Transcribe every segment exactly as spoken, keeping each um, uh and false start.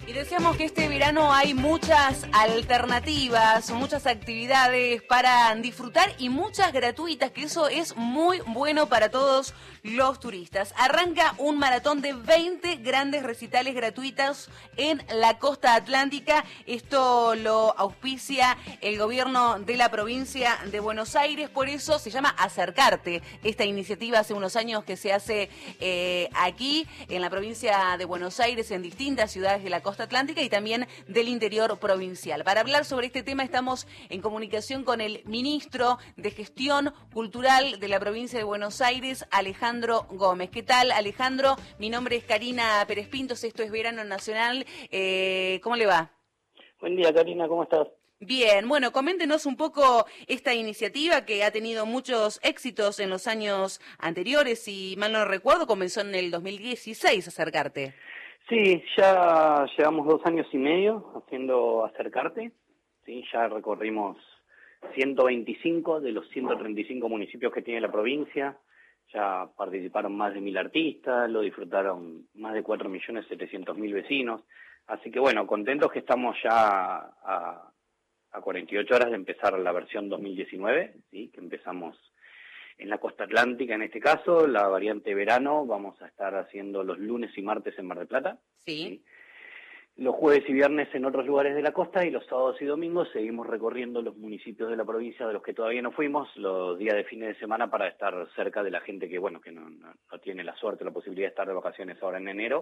Y decíamos que este verano hay muchas alternativas, muchas actividades para disfrutar y muchas gratuitas, que eso es muy bueno para todos los turistas. Arranca un maratón de veinte grandes recitales gratuitos en la costa atlántica. Esto lo auspicia el gobierno de la provincia de Buenos Aires, por eso se llama Acercarte. Esta iniciativa hace unos años que se hace eh, aquí en la provincia de Buenos Aires, en distintas ciudades de la costa atlántica y también del interior provincial. Para hablar sobre este tema estamos en comunicación con el ministro de Gestión Cultural de la provincia de Buenos Aires, Alejandro Gómez. ¿Qué tal, Alejandro? Mi nombre es Karina Pérez Pintos, esto es Verano Nacional. Eh, ¿Cómo le va? Buen día, Karina, ¿cómo estás? Bien, bueno, coméntenos un poco esta iniciativa que ha tenido muchos éxitos en los años anteriores. Si mal no recuerdo, comenzó en el dos mil dieciséis, Acercarte. Sí, ya llevamos dos años y medio haciendo Acercarte, sí, ya recorrimos ciento veinticinco de los ciento treinta y cinco municipios que tiene la provincia, ya participaron más de mil artistas, lo disfrutaron más de cuatro millones setecientos mil vecinos, así que bueno, contentos que estamos ya a, a cuarenta y ocho horas de empezar la versión dos mil diecinueve, sí, que empezamos en la costa atlántica, en este caso, la variante verano, vamos a estar haciendo los lunes y martes en Mar del Plata. Sí. ¿sí? Los jueves y viernes en otros lugares de la costa y los sábados y domingos seguimos recorriendo los municipios de la provincia de los que todavía no fuimos, los días de fines de semana para estar cerca de la gente que, bueno, que no, no, no tiene la suerte, la posibilidad de estar de vacaciones ahora en enero.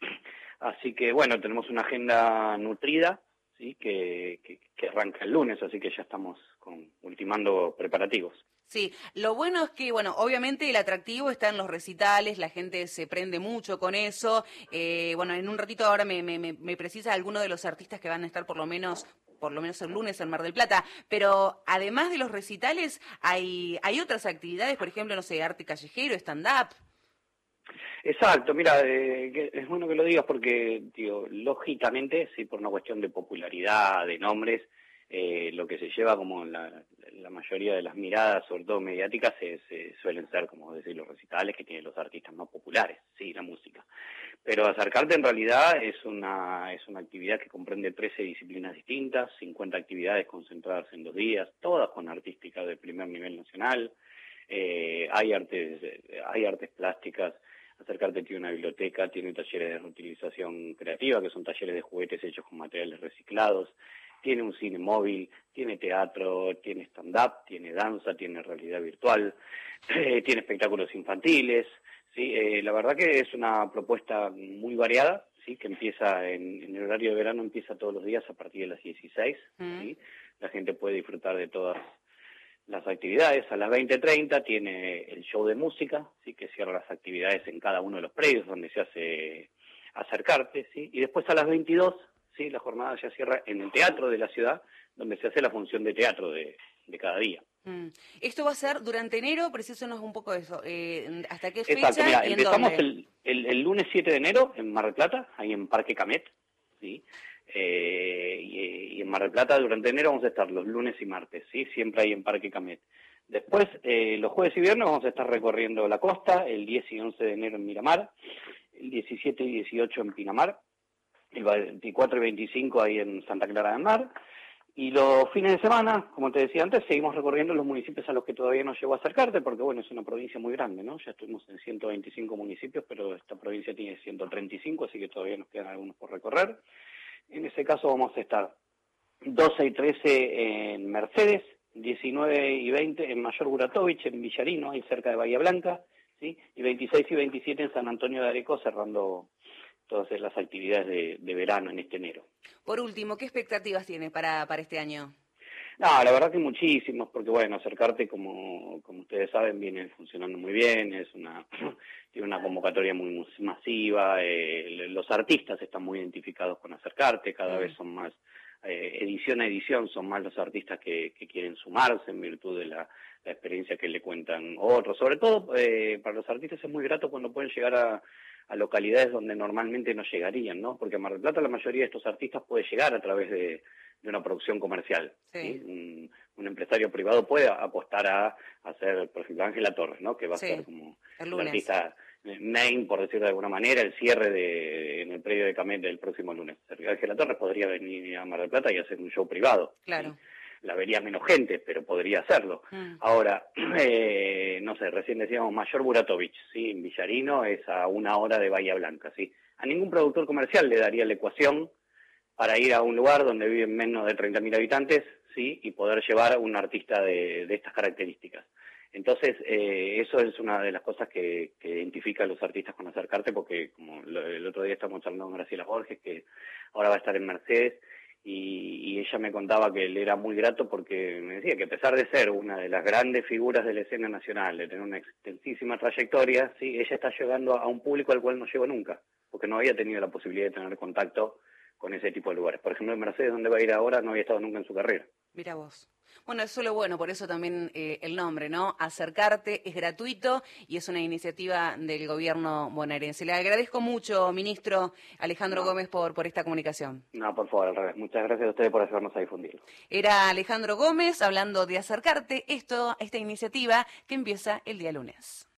Así que, bueno, tenemos una agenda nutrida, sí, que, que, que arranca el lunes, así que ya estamos con, ultimando preparativos. Sí, lo bueno es que, bueno, obviamente el atractivo está en los recitales, la gente se prende mucho con eso. Eh, bueno, en un ratito ahora me, me, me precisa alguno de los artistas que van a estar por lo menos, por lo menos el lunes en Mar del Plata. Pero además de los recitales, hay, hay otras actividades, por ejemplo, no sé, arte callejero, stand-up. Exacto, mira, eh, que es bueno que lo digas porque, digo, lógicamente, sí, por una cuestión de popularidad, de nombres, eh, lo que se lleva como la, la mayoría de las miradas, sobre todo mediáticas, es, eh, suelen ser, como decir, los recitales que tienen los artistas más populares, sí, la música. Pero Acercarte en realidad es una, es una actividad que comprende trece disciplinas distintas, cincuenta actividades concentradas en dos días, todas con artística de primer nivel nacional, eh, hay artes, hay artes plásticas. Acercarte tiene una biblioteca, tiene talleres de reutilización creativa, que son talleres de juguetes hechos con materiales reciclados, tiene un cine móvil, tiene teatro, tiene stand-up, tiene danza, tiene realidad virtual, eh, tiene espectáculos infantiles, ¿sí? Eh, la verdad que es una propuesta muy variada, ¿sí? Que empieza en, en el horario de verano, empieza todos los días a partir de las dieciséis, mm. ¿sí? La gente puede disfrutar de todas las actividades. A las veinte treinta tiene el show de música, sí, que cierra las actividades en cada uno de los predios donde se hace Acercarte, sí, y después a las veintidós, sí, la jornada ya cierra en el teatro de la ciudad, donde se hace la función de teatro de, de cada día. Mm. Esto va a ser durante enero, precísenos un poco de eso. Eh, ¿Hasta qué fecha? Exacto, mira, y empezamos en dónde? El, el, el lunes siete de enero en Mar del Plata, ahí en Parque Camet, sí. Eh, y, y en Mar del Plata durante enero vamos a estar los lunes y martes, ¿sí? Siempre ahí en Parque Camet. Después, eh, los jueves y viernes vamos a estar recorriendo la costa, el diez y once de enero en Miramar, el diecisiete y dieciocho en Pinamar, el veinticuatro y veinticinco ahí en Santa Clara del Mar, y los fines de semana, como te decía antes, seguimos recorriendo los municipios a los que todavía no llegó a Acercarte, porque bueno, es una provincia muy grande, ¿no? Ya estuvimos en ciento veinticinco municipios, pero esta provincia tiene ciento treinta y cinco, así que todavía nos quedan algunos por recorrer. En ese caso vamos a estar doce y trece en Mercedes, diecinueve y veinte en Mayor Guratovich, en Villarino, ahí cerca de Bahía Blanca, ¿sí? Y veintiséis y veintisiete en San Antonio de Areco, cerrando todas las actividades de, de verano en este enero. Por último, ¿qué expectativas tiene para, para este año? No, la verdad que muchísimos, porque bueno, Acercarte, como, como ustedes saben, viene funcionando muy bien, es una tiene una convocatoria muy masiva, eh, los artistas están muy identificados con Acercarte, cada mm. vez son más, eh, edición a edición, son más los artistas que, que quieren sumarse en virtud de la, la experiencia que le cuentan otros. Sobre todo, eh, para los artistas es muy grato cuando pueden llegar a a localidades donde normalmente no llegarían, ¿no? Porque a Mar del Plata la mayoría de estos artistas puede llegar a través de, de una producción comercial. Sí. ¿sí? Un, un empresario privado puede apostar a, a hacer, por ejemplo, Ángela Torres, ¿no? Que va sí, a ser como el, el artista main, por decirlo de alguna manera, el cierre de en el predio de Camet del próximo lunes. Ángela Torres podría venir a Mar del Plata y hacer un show privado. Claro. ¿Sí? La vería menos gente, pero podría hacerlo. Mm. Ahora, eh, no sé, recién decíamos Mayor Buratovich, ¿sí? En Villarino es a una hora de Bahía Blanca, ¿sí? A ningún productor comercial le daría la ecuación para ir a un lugar donde viven menos de treinta mil habitantes, ¿sí? Y poder llevar a un artista de, de estas características. Entonces, eh, eso es una de las cosas que, que identifica a los artistas con Acercarte, porque como lo, el otro día estamos charlando con Graciela Borges, que ahora va a estar en Mercedes, y, y ella me contaba que le era muy grato porque me decía que a pesar de ser una de las grandes figuras de la escena nacional, de tener una extensísima trayectoria, sí, ella está llegando a un público al cual no llegó nunca, porque no había tenido la posibilidad de tener contacto con ese tipo de lugares. Por ejemplo, en Mercedes, donde va a ir ahora, no había estado nunca en su carrera. Mira vos. Bueno, eso es lo bueno, por eso también eh, el nombre, ¿no? Acercarte, es gratuito y es una iniciativa del gobierno bonaerense. Le agradezco mucho, ministro Alejandro no. Gómez, por, por esta comunicación. No, por favor, al revés. Muchas gracias a ustedes por ayudarnos a difundirlo. Era Alejandro Gómez hablando de Acercarte, esto, esta iniciativa que empieza el día lunes.